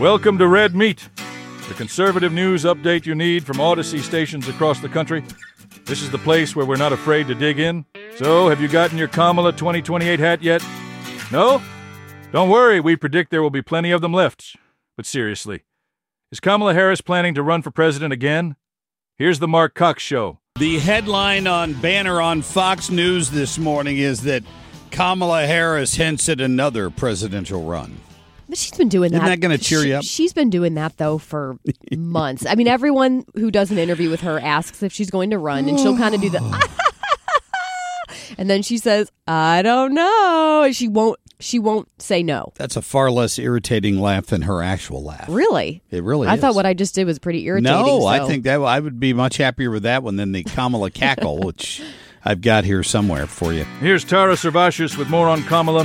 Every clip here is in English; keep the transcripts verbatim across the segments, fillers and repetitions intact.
Welcome to Red Meat, the conservative news update you need from Odyssey stations across the country. This is the place where we're not afraid to dig in. So, have you gotten your Kamala twenty twenty-eight hat yet? No? Don't worry, we predict there will be plenty of them left. But seriously, is Kamala Harris planning to run for president again? Here's the Mark Cox Show. The headline on banner on Fox News this morning is that Kamala Harris hints at another presidential run. But she's been doing that. Isn't that going to cheer she, you up? She's been doing that, though, for months. I mean, everyone who does an interview with her asks if she's going to run, and she'll kind of do the, and then she says, I don't know. She won't She won't say no. That's a far less irritating laugh than her actual laugh. Really? It really I is. I thought what I just did was pretty irritating. No, so. I think that I would be much happier with that one than the Kamala cackle, which I've got here somewhere for you. Here's Tara Servatius with more on Kamala.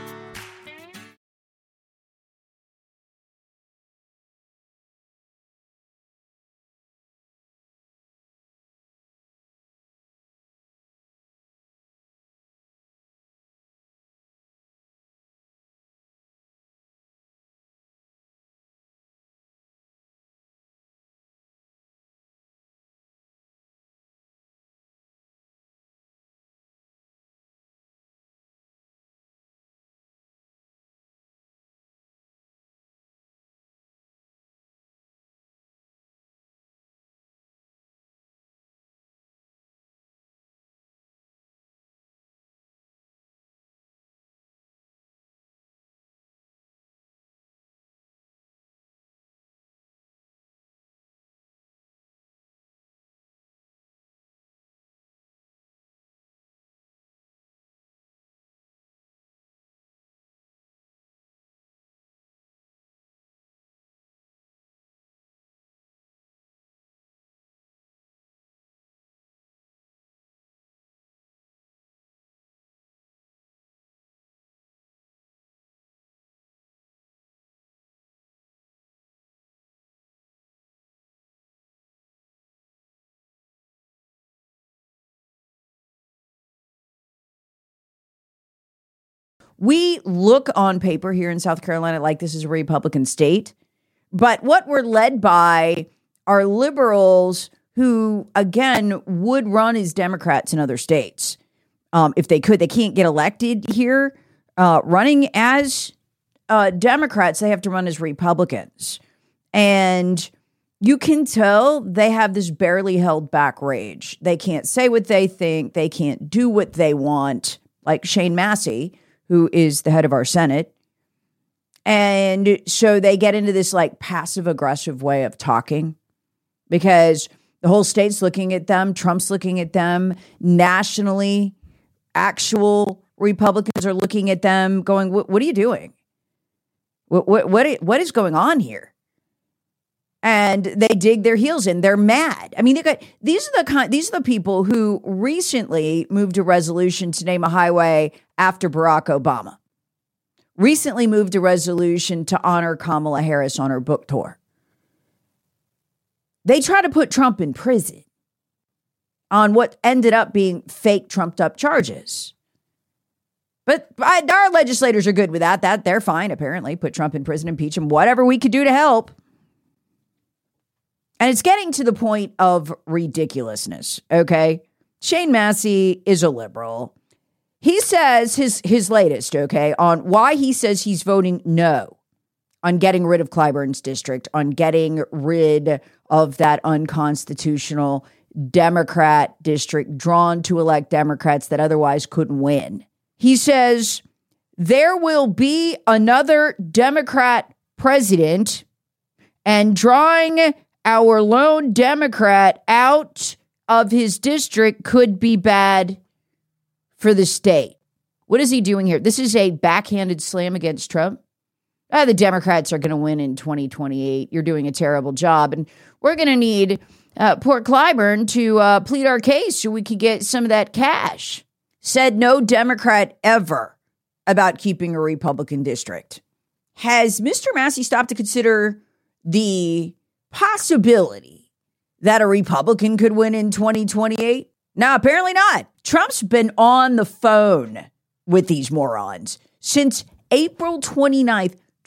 We look on paper here in South Carolina like this is a Republican state, but what we're led by are liberals who, again, would run as Democrats in other states. Um, if they could, they can't get elected here. Uh, running as uh, Democrats, they have to run as Republicans. And you can tell they have this barely held back rage. They can't say what they think. They can't do what they want, like Shane Massey, who is the head of our Senate. And so they get into this like passive aggressive way of talking because the whole state's looking at them. Trump's looking at them nationally. Actual Republicans are looking at them going, what, what are you doing? What, what, what, what is going on here? And they dig their heels in. They're mad. I mean, they got, these are the kind, these are the people who recently moved a resolution to name a highway after Barack Obama. Recently moved a resolution to honor Kamala Harris on her book tour. They try to put Trump in prison on what ended up being fake trumped up charges. But I, our legislators are good with that. That they're fine, apparently. Put Trump in prison, impeach him, whatever we could do to help. And it's getting to the point of ridiculousness, okay? Shane Massey is a liberal. He says his his latest, okay, on why he says he's voting no on getting rid of Clyburn's district, on getting rid of that unconstitutional Democrat district drawn to elect Democrats that otherwise couldn't win. He says there will be another Democrat president, and drawing our lone Democrat out of his district could be bad for the state. What is he doing here? This is a backhanded slam against Trump. Ah, the Democrats are going to win in twenty twenty-eight. You're doing a terrible job. And we're going to need uh, poor Clyburn to uh, plead our case so we can get some of that cash. Said no Democrat ever about keeping a Republican district. Has Mister Massey stopped to consider the possibility that a Republican could win in twenty twenty-eight? No, apparently not. Trump's been on the phone with these morons since April twenty-ninth,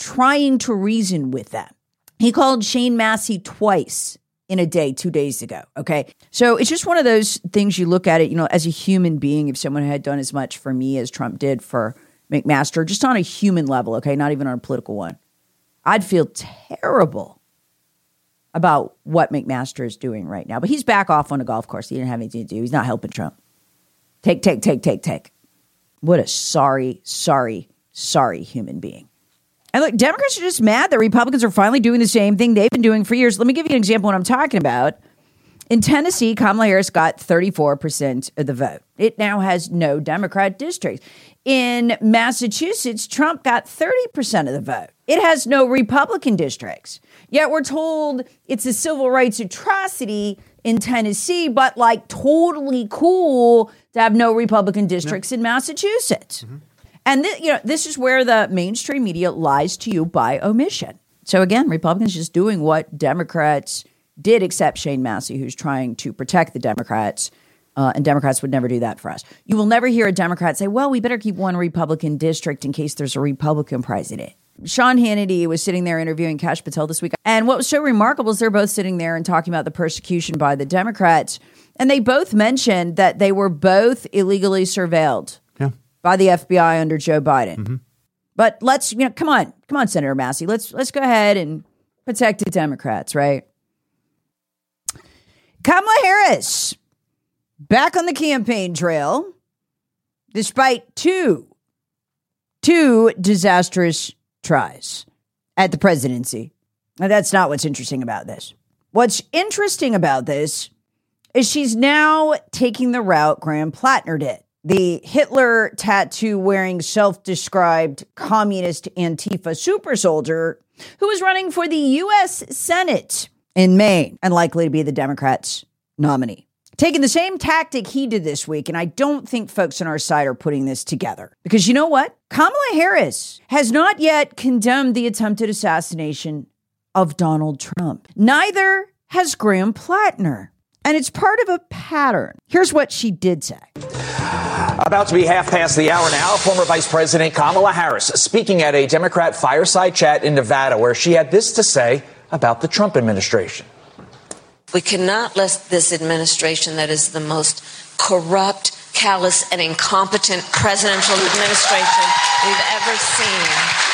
trying to reason with them. He called Shane Massey twice in a day, two days ago. Okay. So it's just one of those things you look at it, you know, as a human being, if someone had done as much for me as Trump did for McMaster, just on a human level, okay, not even on a political one, I'd feel terrible about what McMaster is doing right now. But he's back off on a golf course. He didn't have anything to do. He's not helping Trump. Take, take, take, take, take. What a sorry, sorry, sorry human being. And look, Democrats are just mad that Republicans are finally doing the same thing they've been doing for years. Let me give you an example of what I'm talking about. In Tennessee, Kamala Harris got thirty-four percent of the vote. It now has no Democrat districts. In Massachusetts, Trump got thirty percent of the vote. It has no Republican districts. Yet we're told it's a civil rights atrocity in Tennessee, but like totally cool to have no Republican districts no. in Massachusetts. Mm-hmm. And th- you know, this is where the mainstream media lies to you by omission. So again, Republicans just doing what Democrats did, except Shane Massey, who's trying to protect the Democrats. Uh, and Democrats would never do that for us. You will never hear a Democrat say, well, we better keep one Republican district in case there's a Republican president. Sean Hannity was sitting there interviewing Kash Patel this week. And what was so remarkable is they're both sitting there and talking about the persecution by the Democrats. And they both mentioned that they were both illegally surveilled yeah. by the F B I under Joe Biden. Mm-hmm. But let's, you know, come on, come on, Senator Massey. Let's let's go ahead and protect the Democrats, right? Kamala Harris back on the campaign trail, despite two, two disastrous tries at the presidency. Now, that's not what's interesting about this. What's interesting about this is she's now taking the route Graham Plattner did. The Hitler tattoo-wearing, self-described communist Antifa super soldier who was running for the U S Senate in Maine and likely to be the Democrats' nominee. Taking the same tactic he did this week, and I don't think folks on our side are putting this together. Because you know what? Kamala Harris has not yet condemned the attempted assassination of Donald Trump. Neither has Graham Plattner. And it's part of a pattern. Here's what she did say. About to be half past the hour now, former Vice President Kamala Harris speaking at a Democrat fireside chat in Nevada, where she had this to say about the Trump administration. We cannot let this administration that is the most corrupt, callous, and incompetent presidential administration we've ever seen.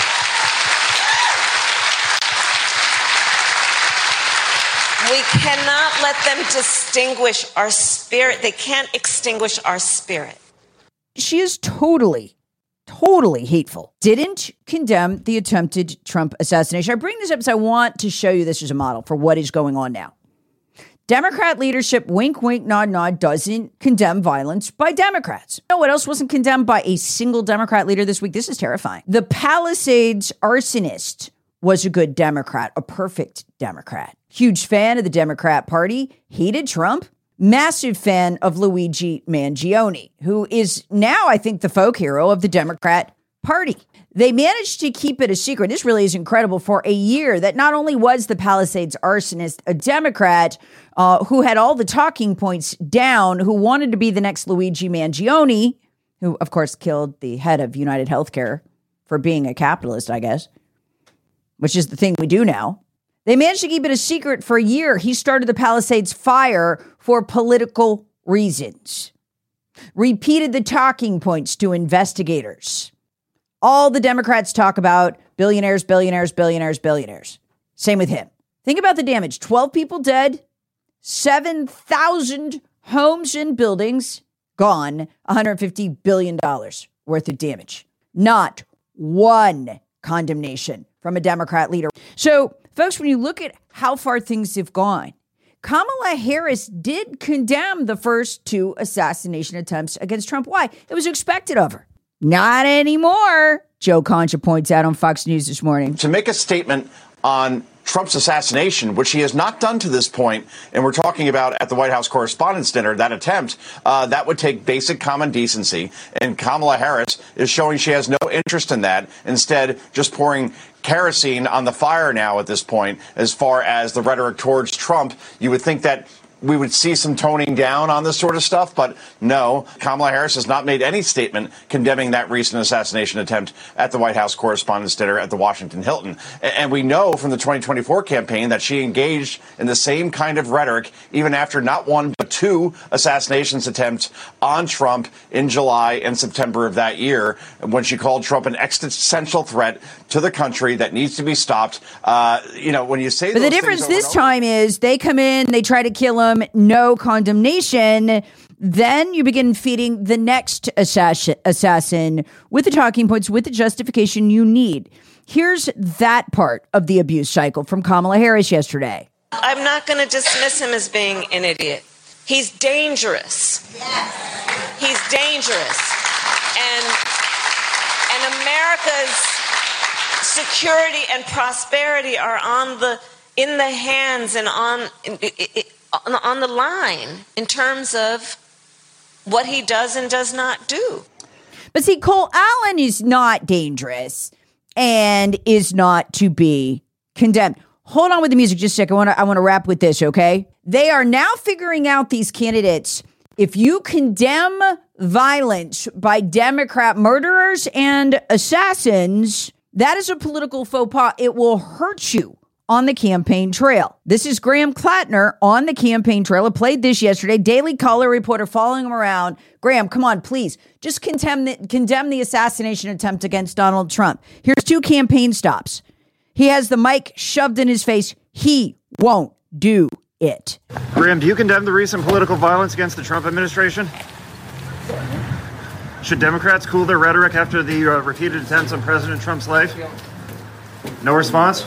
We cannot let them distinguish our spirit. They can't extinguish our spirit. She is totally, totally hateful. Didn't condemn the attempted Trump assassination. I bring this up because I want to show you this as a model for what is going on now. Democrat leadership, wink, wink, nod, nod, doesn't condemn violence by Democrats. You know what else wasn't condemned by a single Democrat leader this week? This is terrifying. The Palisades arsonist was a good Democrat, a perfect Democrat. Huge fan of the Democrat Party, hated Trump. Massive fan of Luigi Mangione, who is now, I think, the folk hero of the Democrat Party. They managed to keep it a secret. This really is incredible for a year that not only was the Palisades arsonist a Democrat uh, who had all the talking points down, who wanted to be the next Luigi Mangione, who, of course, killed the head of United Healthcare for being a capitalist, I guess, which is the thing we do now. They managed to keep it a secret for a year. He started the Palisades fire for political reasons. Repeated the talking points to investigators. All the Democrats talk about billionaires, billionaires, billionaires, billionaires. Same with him. Think about the damage. twelve people dead, seven thousand homes and buildings gone, one hundred fifty billion dollars worth of damage. Not one condemnation from a Democrat leader. So, folks, when you look at how far things have gone, Kamala Harris did condemn the first two assassination attempts against Trump. Why? It was expected of her. Not anymore, Joe Concha points out on Fox News this morning. To make a statement on Trump's assassination, which he has not done to this point, and we're talking about at the White House Correspondents' Dinner, that attempt, uh, that would take basic common decency. And Kamala Harris is showing she has no interest in that, instead just pouring kerosene on the fire now at this point. As far as the rhetoric towards Trump, you would think that we would see some toning down on this sort of stuff. But no, Kamala Harris has not made any statement condemning that recent assassination attempt at the White House Correspondents' Dinner at the Washington Hilton. And we know from the twenty twenty-four campaign that she engaged in the same kind of rhetoric even after not one but two assassinations attempts on Trump in July and September of that year, when she called Trump an existential threat to the country that needs to be stopped. Uh, you know, when you say but those the difference things over this and over, time is they come in, they try to kill him, no condemnation. Then you begin feeding the next assassin, assassin with the talking points, with the justification you need. Here's that part of the abuse cycle from Kamala Harris yesterday. I'm not going to dismiss him as being an idiot. He's dangerous. Yes. He's dangerous. And, and America's security and prosperity are on the in the hands and on on the line in terms of what he does and does not do. But see, Cole Allen is not dangerous and is not to be condemned. Hold on with the music just a second. I want to I want to wrap with this, okay? They are now figuring out, these candidates, if you condemn violence by Democrat murderers and assassins, that is a political faux pas. It will hurt you on the campaign trail. This is Graham Klattner on the campaign trail. I played this yesterday. Daily Caller reporter following him around. Graham, come on, please. Just condemn the, condemn the assassination attempt against Donald Trump. Here's two campaign stops. He has the mic shoved in his face. He won't do it. Graham, do you condemn the recent political violence against the Trump administration? Should Democrats cool their rhetoric after the uh, repeated attempts on President Trump's life? No response?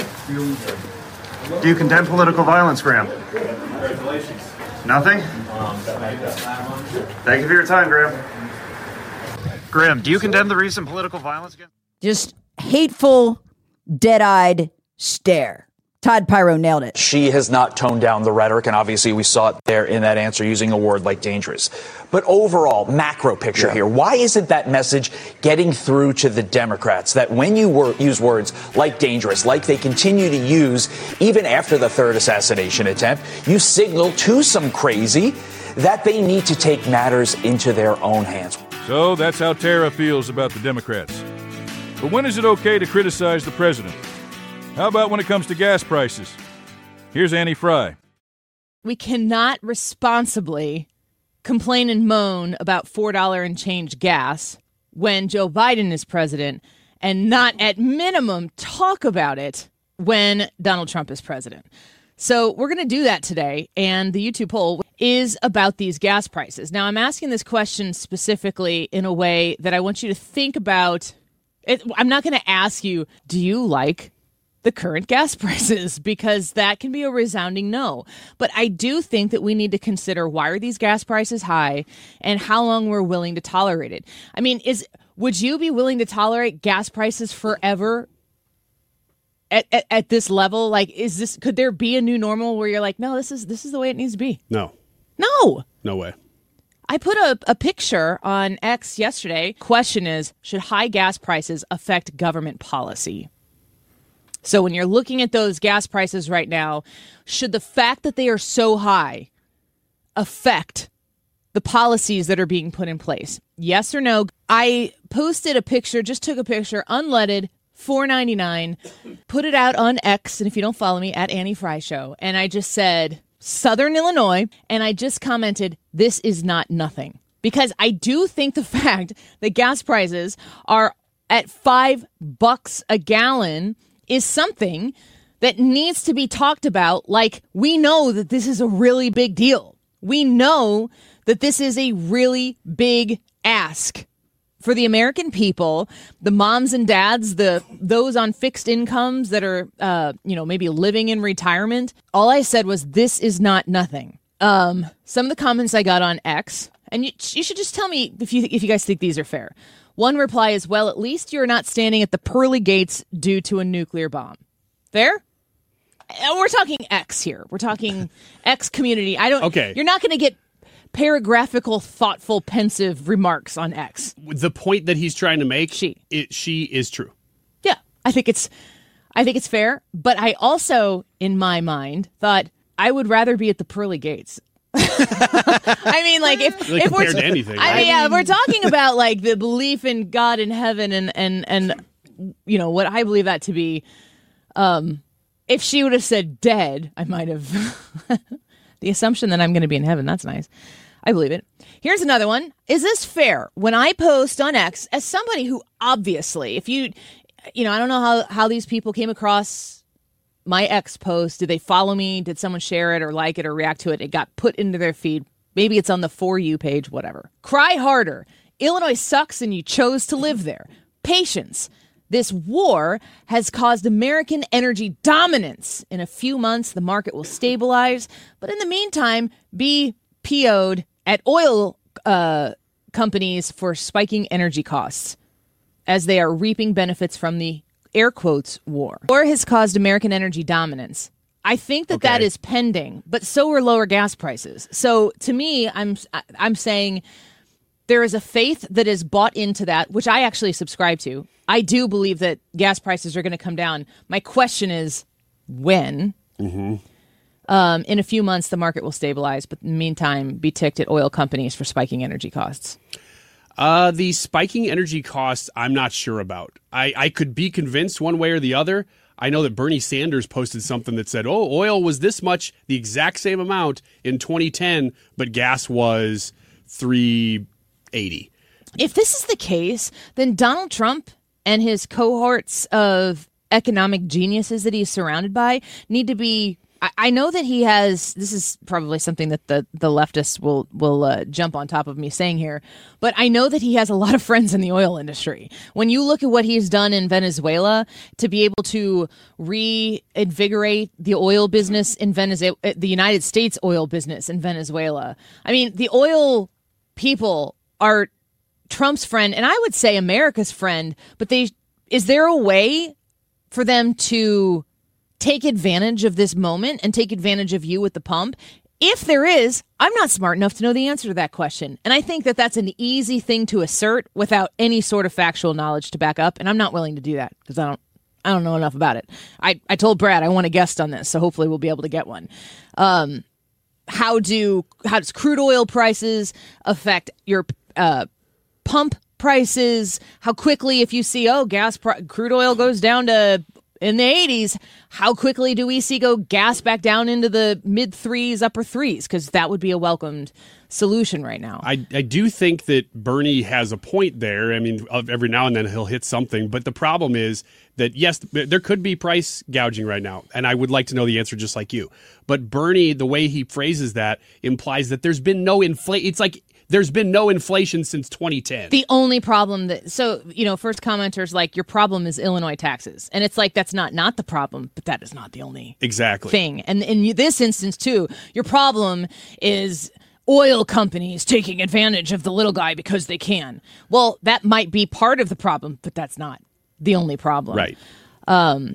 Do you condemn political violence, Graham? Nothing? Thank you for your time, Graham. Graham, do you condemn the recent political violence against... Just hateful, dead-eyed stare. Todd Pyro nailed it. She has not toned down the rhetoric, and obviously we saw it there in that answer using a word like dangerous. But overall, macro picture yeah. here, why isn't that message getting through to the Democrats that when you wor- use words like dangerous, like they continue to use even after the third assassination attempt, you signal to some crazy that they need to take matters into their own hands. So that's how Tara feels about the Democrats. But when is it okay to criticize the president? How about when it comes to gas prices? Here's Annie Fry. We cannot responsibly complain and moan about four dollars and change gas when Joe Biden is president and not at minimum talk about it when Donald Trump is president. So we're going to do that today. And the YouTube poll is about these gas prices. Now, I'm asking this question specifically in a way that I want you to think about it. I'm not going to ask you, do you like the current gas prices, because that can be a resounding no. But I do think that we need to consider, why are these gas prices high and how long we're willing to tolerate it. I mean, is would you be willing to tolerate gas prices forever at, at, at this level? Like, is this, could there be a new normal where you're like, no, this is this is the way it needs to be? No. No. No way. I put a, a picture on X yesterday. Question is, should high gas prices affect government policy? So when you're looking at those gas prices right now, should the fact that they are so high affect the policies that are being put in place? Yes or no? I posted a picture, just took a picture, unleaded, four ninety-nine, put it out on X, and if you don't follow me, at Annie Fry Show, and I just said, Southern Illinois, and I just commented, this is not nothing. Because I do think the fact that gas prices are at five bucks a gallon is something that needs to be talked about. Like, we know that this is a really big deal. We know that this is a really big ask for the American people, the moms and dads, the those on fixed incomes that are, uh, you know, maybe living in retirement. All I said was, this is not nothing. Um, some of the comments I got on X, and you, you should just tell me if you if you guys think these are fair. One reply is, well, at least you're not standing at the pearly gates due to a nuclear bomb. Fair? We're talking X here. We're talking X community. I don't. Okay. You're not going to get paragraphical, thoughtful, pensive remarks on X. The point that he's trying to make, she, it, she is true. Yeah, I think it's, I think it's fair. But I also, in my mind, thought I would rather be at the pearly gates I mean, like if, Really if we're compared to anything, I right? mean, yeah, if we're talking about like the belief in God in heaven and and and you know what I believe that to be. Um, if she would have said dead, I might have. The assumption that I'm going to be in heaven, that's nice. I believe it. Here's another one. Is this fair? When I post on X, as somebody who obviously, if you, you know, I don't know how, how these people came across my X post. Did they follow me? Did someone share it or like it or react to it? It got put into their feed. Maybe it's on the For You page, whatever. Cry harder. Illinois sucks and you chose to live there. Patience. This war has caused American energy dominance. In a few months, the market will stabilize. But in the meantime, be P O'd at oil uh, companies for spiking energy costs as they are reaping benefits from the air quotes war. War has caused American energy dominance. I think that Okay. that is pending, but so are lower gas prices. So to me, I'm I'm saying there is a faith that is bought into that, which I actually subscribe to. I do believe that gas prices are going to come down. My question is when? Mm-hmm. Um, in a few months, the market will stabilize, but in the meantime, be ticked at oil companies for spiking energy costs. Uh, the spiking energy costs, I'm not sure about. I, I could be convinced one way or the other. I know that Bernie Sanders posted something that said, oh, oil was this much, the exact same amount in twenty ten, but gas was three eighty. If this is the case, then Donald Trump and his cohorts of economic geniuses that he's surrounded by need to be. I, I know that he has. This is probably something that the, the leftists will will uh, jump on top of me saying here, but I know that he has a lot of friends in the oil industry. When you look at what he's done in Venezuela to be able to reinvigorate the oil business in Venezuela, the United States oil business in Venezuela. I mean, the oil people are Trump's friend, and I would say America's friend, but they is there a way for them to take advantage of this moment and take advantage of you at the pump? If there is, I'm not smart enough to know the answer to that question. And I think that that's an easy thing to assert without any sort of factual knowledge to back up, and I'm not willing to do that because I don't I don't know enough about it. I, I told Brad I want a guest on this, so hopefully we'll be able to get one. Um, how do how does crude oil prices affect your uh pump prices? How quickly, if you see, oh, gas pr- crude oil goes down to in the eighties, how quickly do we see go gas back down into the mid threes, upper threes? Because that would be a welcomed solution right now. I, I do think that Bernie has a point there. I mean, of every now and then he'll hit something. But the problem is that, yes, there could be price gouging right now. And I would like to know the answer just like you. But Bernie, the way he phrases that implies that there's been no inflation. It's like there's been no inflation since twenty ten. The only problem that, so, you know, first commenters like, your problem is Illinois taxes. And it's like, that's not not the problem, but that is not the only exactly thing. And in this instance, too, your problem is oil companies taking advantage of the little guy because they can. Well, that might be part of the problem, but that's not the only problem. Right. Um,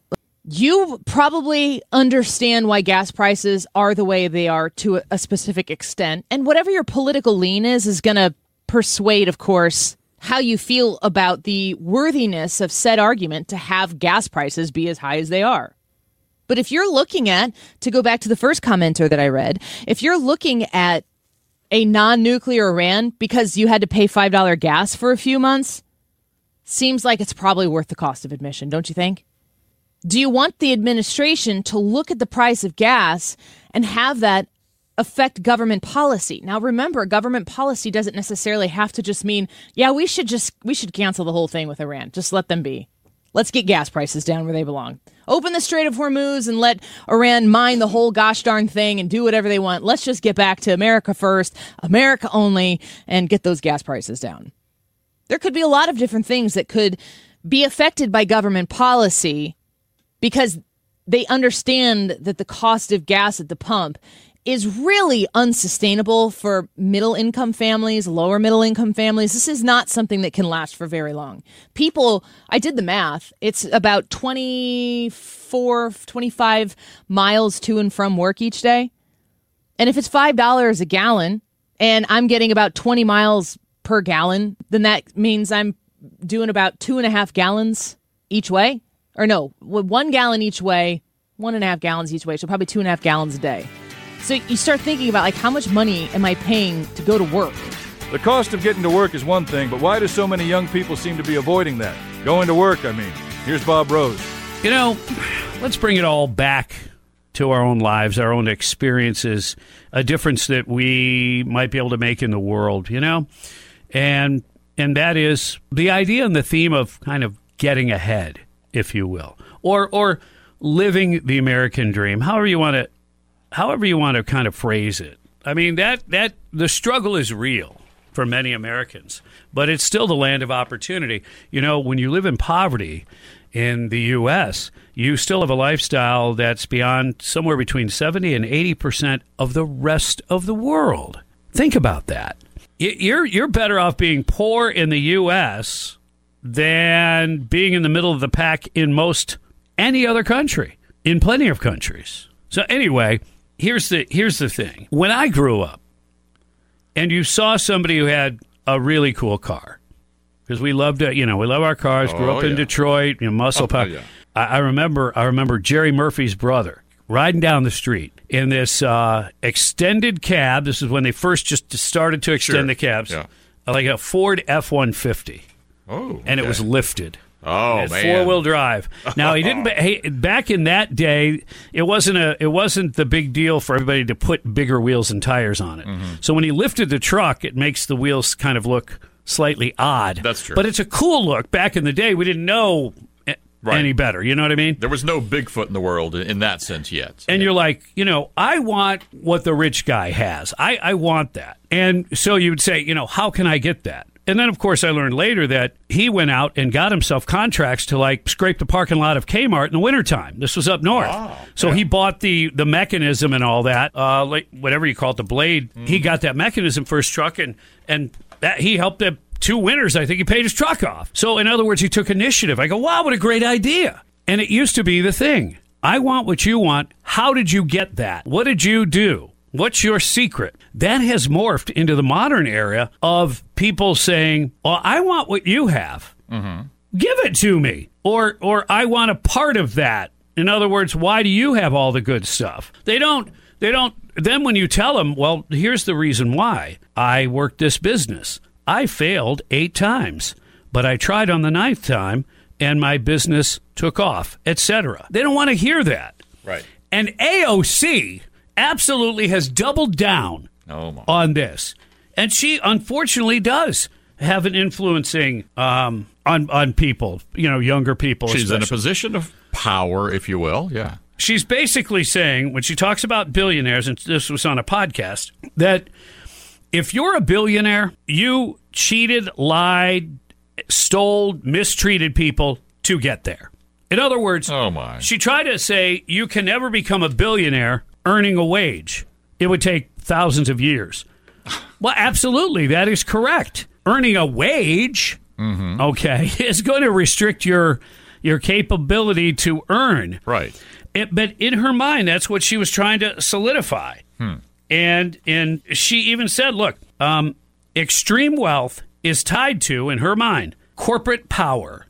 you probably understand why gas prices are the way they are to a specific extent. And whatever your political lean is, is going to persuade, of course, how you feel about the worthiness of said argument to have gas prices be as high as they are. But if you're looking at, to go back to the first commenter that I read, if you're looking at a non-nuclear Iran because you had to pay five dollars gas for a few months, seems like it's probably worth the cost of admission, don't you think? Do you want the administration to look at the price of gas and have that affect government policy? Now, remember, government policy doesn't necessarily have to just mean, yeah, we should just we should cancel the whole thing with Iran. Just let them be. Let's get gas prices down where they belong. Open the Strait of Hormuz and let Iran mine the whole gosh darn thing and do whatever they want. Let's just get back to America first, America only, and get those gas prices down. There could be a lot of different things that could be affected by government policy because they understand that the cost of gas at the pump is really unsustainable for middle-income families, lower middle-income families. This is not something that can last for very long. People, I did the math. It's about twenty-four, twenty-five miles to and from work each day. And if it's five dollars a gallon and I'm getting about twenty miles per gallon, then that means I'm doing about two and a half gallons each way. Or no, one gallon each way, one and a half gallons each way. So probably two and a half gallons a day. So you start thinking about, like, how much money am I paying to go to work? The cost of getting to work is one thing, but why do so many young people seem to be avoiding that? Going to work, I mean. Here's Bob Rose. You know, let's bring it all back to our own lives, our own experiences, a difference that we might be able to make in the world, you know? And and that is the idea and the theme of kind of getting ahead, if you will, or or living the American dream, however you want to however you want to kind of phrase it. I mean, that that the struggle is real for many Americans, but it's still the land of opportunity. You know, when you live in poverty in the U S, you still have a lifestyle that's beyond somewhere between seventy and eighty percent of the rest of the world. Think about that. You're you're better off being poor in the U S than being in the middle of the pack in most any other country, in plenty of countries. So anyway, here's the here's the thing. When I grew up and you saw somebody who had a really cool car, because we loved it, you know, we love our cars, grew Oh, up in yeah. Detroit, you know, muscle Oh, power. yeah. I, I remember I remember Jerry Murphy's brother riding down the street in this uh, extended cab. This is when they first just started to extend Sure. the cabs. Yeah. Like a Ford F one fifty. Oh, And it okay. was lifted. Oh, It had man. four-wheel drive. Now he didn't. Hey, back in that day, it wasn't a. It wasn't the big deal for everybody to put bigger wheels and tires on it. Mm-hmm. So when he lifted the truck, it makes the wheels kind of look slightly odd. That's true. But it's a cool look. Back in the day, we didn't know a- Right. any better. You know what I mean? There was no Bigfoot in the world in in that sense yet. And Yeah. you're like, you know, I want what the rich guy has. I, I want that. And so you would say, you know, how can I get that? And then, of course, I learned later that he went out and got himself contracts to, like, scrape the parking lot of Kmart in the wintertime. This was up north. Wow. So Yeah. he bought the, the mechanism and all that, uh, like whatever you call it, the blade. Mm-hmm. He got that mechanism for his truck, and, and that he helped them two winters. I think he paid his truck off. So, in other words, he took initiative. I go, wow, what a great idea. And it used to be the thing. I want what you want. How did you get that? What did you do? What's your secret? That has morphed into the modern era of people saying, well, I want what you have. Mm-hmm. Give it to me. Or or I want a part of that. In other words, why do you have all the good stuff? They don't, they don't, then when you tell them, well, here's the reason why. I worked this business. I failed eight times, but I tried on the ninth time and my business took off, et cetera. They don't want to hear that. Right. And A O C absolutely has doubled down Oh, my. on this. And she unfortunately does have an influencing um, on, on people, you know, younger people. She's in a especially. position of power, if you will. Yeah. She's basically saying, when she talks about billionaires, and this was on a podcast, that if you're a billionaire, you cheated, lied, stole, mistreated people to get there. In other words, Oh, my. she tried to say you can never become a billionaire earning a wage. It would take thousands of years. Well, absolutely, that is correct. Earning a wage, Mm-hmm. okay, is going to restrict your your capability to earn. Right. It, but in her mind, that's what she was trying to solidify. Hmm. And and she even said, look, um, extreme wealth is tied to, in her mind, corporate power,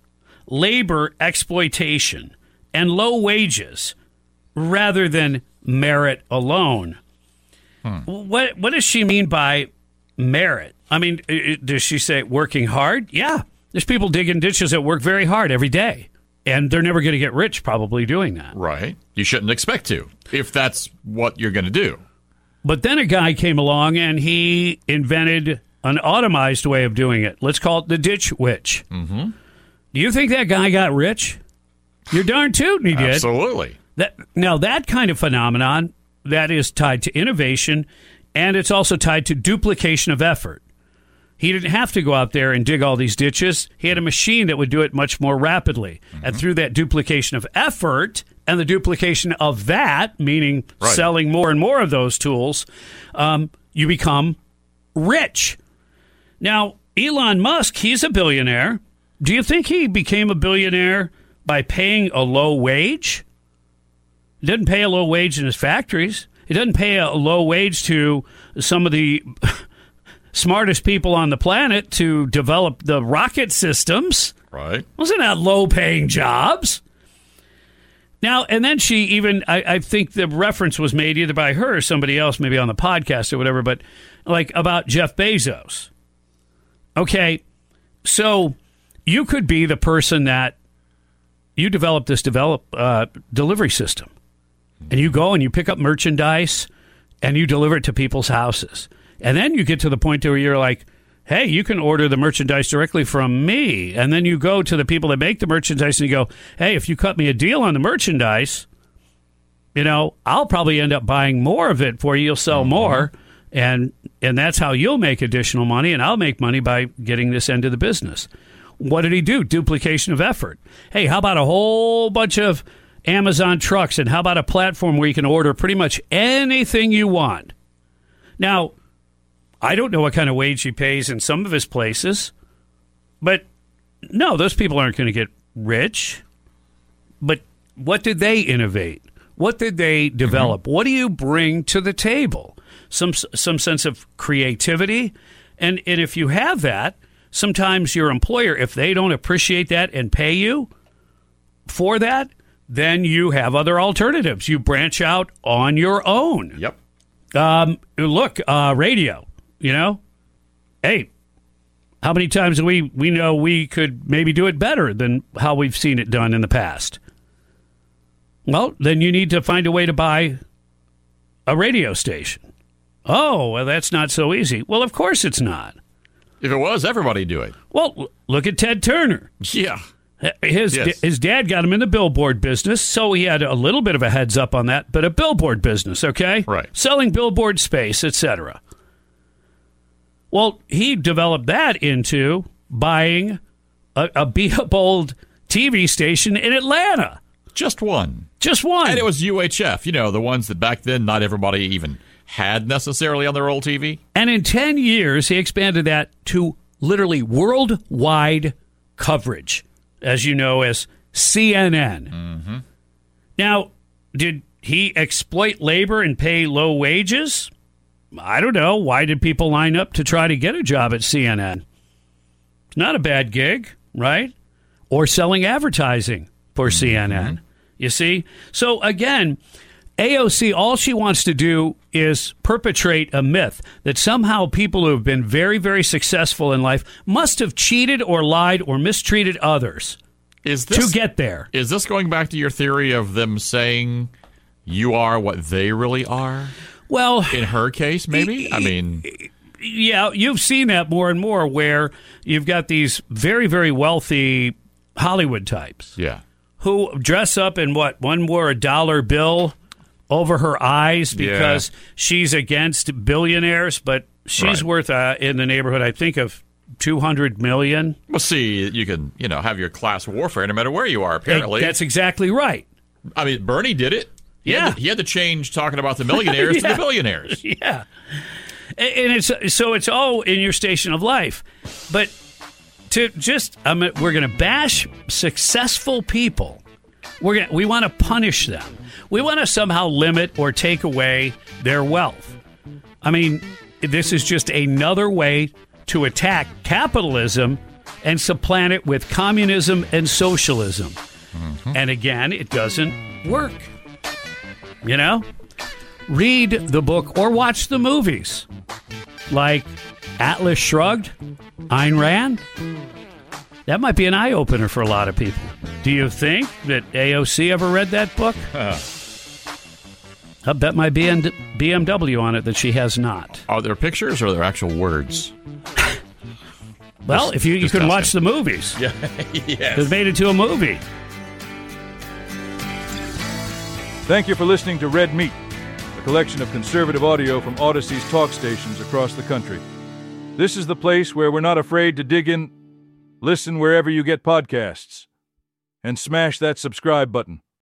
labor exploitation, and low wages rather than merit alone. Hmm. What what does she mean by merit? I mean, i- i- does she say working hard? Yeah. There's people digging ditches that work very hard every day. And they're never going to get rich probably doing that. Right. You shouldn't expect to, if that's what you're going to do. But then a guy came along and he invented an automized way of doing it. Let's call it the ditch witch. Mm-hmm. Do you think that guy got rich? You're darn tootin' he did. Absolutely. That, now, that kind of phenomenon, that is tied to innovation, and it's also tied to duplication of effort. He didn't have to go out there and dig all these ditches. He had a machine that would do it much more rapidly. Mm-hmm. And through that duplication of effort and the duplication of that, meaning Right. selling more and more of those tools, um, you become rich. Now, Elon Musk, he's a billionaire. Do you think he became a billionaire by paying a low wage? He doesn't pay a low wage in his factories. He doesn't pay a low wage to some of the smartest people on the planet to develop the rocket systems. Right. Wasn't that low-paying jobs? Now, and then she even, I, I think the reference was made either by her or somebody else, maybe on the podcast or whatever, but like about Jeff Bezos. Okay, so you could be the person that you develop this develop uh, delivery system, and you go and you pick up merchandise and you deliver it to people's houses. And then you get to the point where you're like, hey, you can order the merchandise directly from me. And then you go to the people that make the merchandise and you go, hey, if you cut me a deal on the merchandise, you know, I'll probably end up buying more of it for you. You'll sell more. And and that's how you'll make additional money. And I'll make money by getting this end of the business. What did he do? Duplication of effort. Hey, how about a whole bunch of Amazon trucks? And how about a platform where you can order pretty much anything you want? Now, I don't know what kind of wage he pays in some of his places, but no, those people aren't going to get rich. But what did they innovate? What did they develop? Mm-hmm. What do you bring to the table? Some some sense of creativity. And, and if you have that, sometimes your employer, if they don't appreciate that and pay you for that, then you have other alternatives. You branch out on your own. Yep. Um, look, uh, radio. You know, hey, how many times do we, we know we could maybe do it better than how we've seen it done in the past? Well, then you need to find a way to buy a radio station. Oh, well, that's not so easy. Well, of course it's not. If it was, everybody'd do it. Well, look at Ted Turner. Yeah. His yes. his dad got him in the billboard business, so he had a little bit of a heads up on that, but a billboard business, okay? Right. Selling billboard space, et cetera. Well, he developed that into buying a, a beat-up-old T V station in Atlanta. Just one. Just one. And it was U H F, you know, the ones that back then not everybody even had necessarily on their old T V. And in ten years, he expanded that to literally worldwide coverage, as you know, as C N N. Mm-hmm. Now, did he exploit labor and pay low wages? I don't know. Why did people line up to try to get a job at C N N? It's not a bad gig, right? Or selling advertising for mm-hmm. C N N. You see? So, again, A O C, all she wants to do is perpetrate a myth that somehow people who have been very, very successful in life must have cheated or lied or mistreated others is this, to get there. Is this going back to your theory of them saying you are what they really are? Well, in her case, maybe? I mean... Yeah, you've seen that more and more where you've got these very, very wealthy Hollywood types. Yeah. Who dress up in what? One wore a dollar bill over her eyes because yeah. she's against billionaires, but she's right. worth uh, in the neighborhood, I think, of two hundred million dollars. Well, see, you can, you know, have your class warfare no matter where you are, apparently. That's exactly right. I mean, Bernie did it. He yeah. Had to, he had to change talking about the millionaires yeah. to the billionaires. Yeah. And it's so it's all in your station of life. But to just, I mean, we're going to bash successful people. We're gonna, we want to punish them. We want to somehow limit or take away their wealth. I mean, this is just another way to attack capitalism and supplant it with communism and socialism. Mm-hmm. And again, it doesn't work. You know? Read the book or watch the movies. Like Atlas Shrugged, Ayn Rand. That might be an eye-opener for a lot of people. Do you think that A O C ever read that book? Uh. I'll bet my B M W on it that she has not. Are there pictures or are there actual words? Well, if you, you can watch the movies. Yeah, yes. It made it to a movie. Thank you for listening to Red Meat, a collection of conservative audio from Odyssey's talk stations across the country. This is the place where we're not afraid to dig in. Listen wherever you get podcasts. And smash that subscribe button.